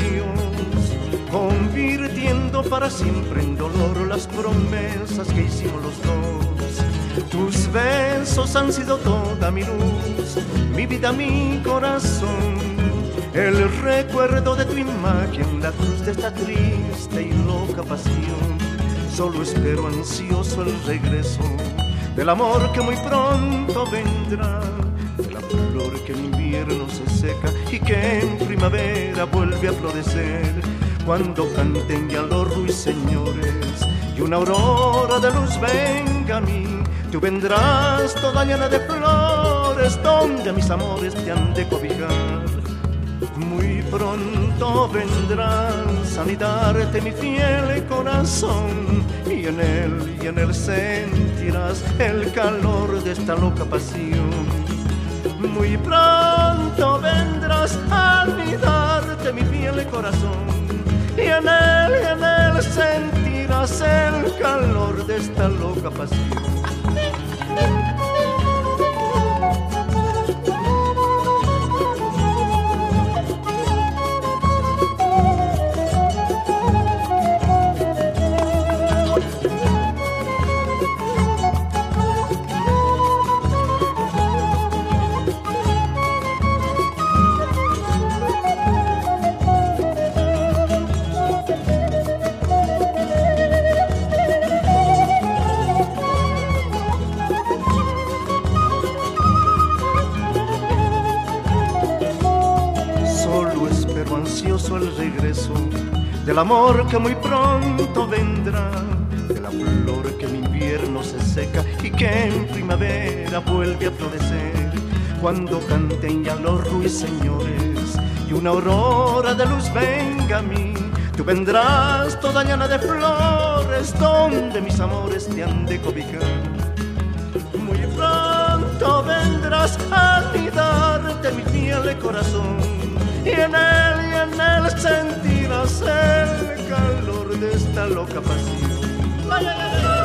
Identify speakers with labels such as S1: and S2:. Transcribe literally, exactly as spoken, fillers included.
S1: Dios, convirtiendo para siempre en dolor las promesas que hicimos los dos. Tus besos han sido toda mi luz, mi vida, mi corazón, el recuerdo de tu imagen, la cruz de esta triste y loca pasión. Solo espero ansioso el regreso del amor que muy pronto vendrá, de la flor que en invierno se seca y que en primavera vuelve a florecer, cuando canten ya los ruiseñores y una aurora de luz venga a mí. Tú vendrás toda llena de flores, donde mis amores te han de cobijar. Muy pronto vendrás a anidarte mi fiel corazón, y en él, y en él sentirás el calor de esta loca pasión. Muy pronto vendrás a anidarte mi fiel corazón, y en él, y en él sentirás el calor de esta loca pasión. Ansioso el regreso del amor que muy pronto vendrá, de la flor que en invierno se seca y que en primavera vuelve a florecer, cuando canten ya los ruiseñores y una aurora de luz venga a mí. Tú vendrás toda llena de flores, donde mis amores te han de cobijar. Muy pronto vendrás a anidarte mi fiel corazón, y en él, y en él sentirás el calor de esta loca pasión. Ay, ay, ay.